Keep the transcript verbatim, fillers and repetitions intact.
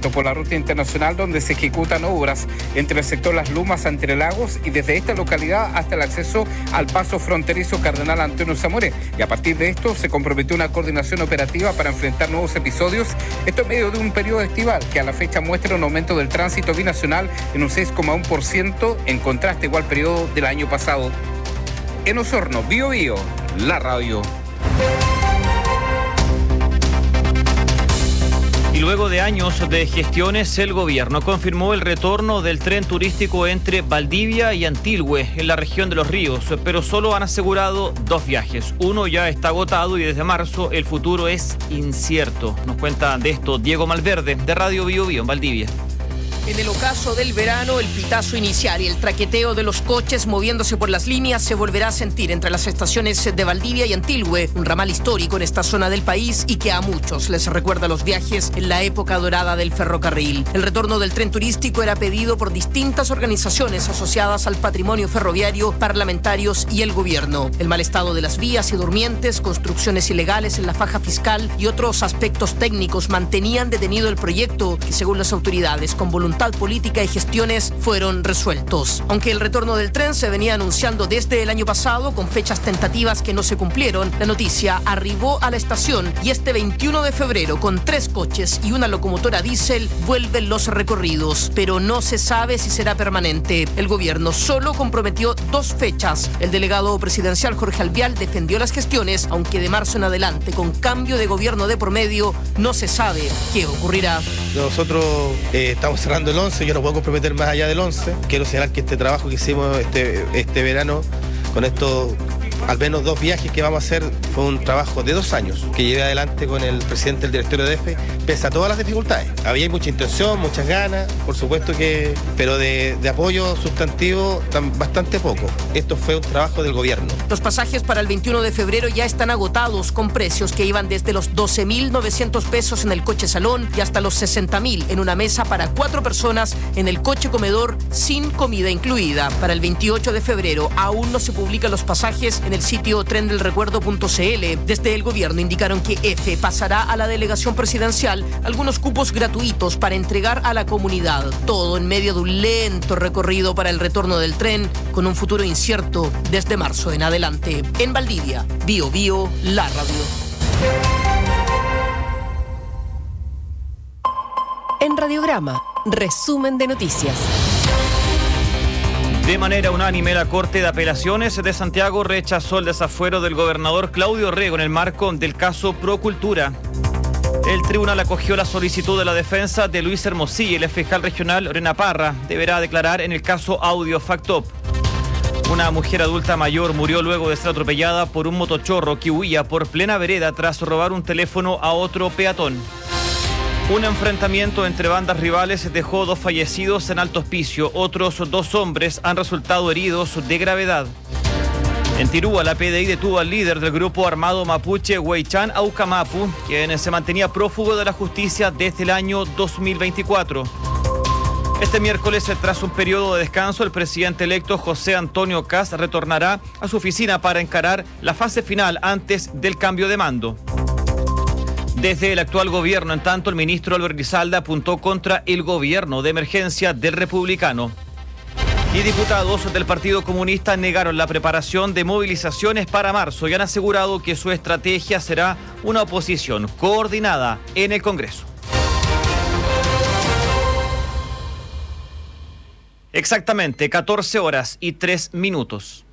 Esto por la ruta internacional donde se ejecutan obras entre el sector Las Lumas a Entre Lagos y desde esta localidad hasta el acceso al paso fronterizo Cardenal Antonio Zamoré. Y a partir de esto se comprometió una coordinación operativa para enfrentar nuevos episodios. Esto en medio de un periodo estival que a la fecha muestra un aumento del tránsito binacional en un seis coma uno por ciento en contraste igual periodo del año pasado. En Osorno, Bío Bío, la radio. Y luego de años de gestiones, el gobierno confirmó el retorno del tren turístico entre Valdivia y Antilhue, en la región de Los Ríos, pero solo han asegurado dos viajes. Uno ya está agotado y desde marzo el futuro es incierto. Nos cuenta de esto Diego Malverde, de Radio Bío Bío, en Valdivia. En el ocaso del verano, el pitazo inicial y el traqueteo de los coches moviéndose por las líneas se volverá a sentir entre las estaciones de Valdivia y Antilhue, un ramal histórico en esta zona del país y que a muchos les recuerda los viajes en la época dorada del ferrocarril. El retorno del tren turístico era pedido por distintas organizaciones asociadas al patrimonio ferroviario, parlamentarios y el gobierno. El mal estado de las vías y durmientes, construcciones ilegales en la faja fiscal y otros aspectos técnicos mantenían detenido el proyecto que, según las autoridades, con voluntad política y gestiones fueron resueltos. Aunque el retorno del tren se venía anunciando desde el año pasado con fechas tentativas que no se cumplieron, la noticia arribó a la estación y este veintiuno de febrero, con tres coches y una locomotora diésel, vuelven los recorridos, pero no se sabe si será permanente. El gobierno solo comprometió dos fechas. El delegado presidencial Jorge Alvial defendió las gestiones, aunque de marzo en adelante, con cambio de gobierno de por medio, no se sabe qué ocurrirá. Nosotros eh, estamos cerrando el once, yo no puedo comprometer más allá del once. Quiero señalar que este trabajo que hicimos este, este verano, con estos al menos dos viajes que vamos a hacer, fue un trabajo de dos años que llevé adelante con el presidente del directorio de E F E, pese a todas las dificultades. Había mucha intención, muchas ganas, por supuesto que, pero de, de apoyo sustantivo tan, bastante poco. Esto fue un trabajo del gobierno. Los pasajes para el veintiuno de febrero ya están agotados, con precios que iban desde los doce mil novecientos pesos en el coche salón y hasta los sesenta mil en una mesa para cuatro personas en el coche comedor sin comida incluida. Para el veintiocho de febrero aún no se publican los pasajes en el sitio tren del recuerdo punto c l. Desde el gobierno indicaron que E F E pasará a la delegación presidencial algunos cupos gratuitos para entregar a la comunidad. Todo en medio de un lento recorrido para el retorno del tren, con un futuro incierto desde marzo en adelante. En Valdivia, Bío Bío, la radio. En Radiograma, resumen de noticias. De manera unánime, la Corte de Apelaciones de Santiago rechazó el desafuero del gobernador Claudio Rego en el marco del caso Procultura. El tribunal acogió la solicitud de la defensa de Luis Hermosilla y el fiscal regional Lorena Parra deberá declarar en el caso Audio Factop. Una mujer adulta mayor murió luego de ser atropellada por un motochorro que huía por plena vereda tras robar un teléfono a otro peatón. Un enfrentamiento entre bandas rivales dejó dos fallecidos en Alto Hospicio. Otros dos hombres han resultado heridos de gravedad. En Tirúa, la P D I detuvo al líder del grupo armado mapuche Huaychán Aucamapu, quien se mantenía prófugo de la justicia desde el año dos mil veinticuatro. Este miércoles, tras un periodo de descanso, el presidente electo José Antonio Kast retornará a su oficina para encarar la fase final antes del cambio de mando. Desde el actual gobierno, en tanto, el ministro Álvaro Elizalde apuntó contra el gobierno de emergencia del republicano. Y diputados del Partido Comunista negaron la preparación de movilizaciones para marzo y han asegurado que su estrategia será una oposición coordinada en el Congreso. Exactamente, catorce horas y tres minutos.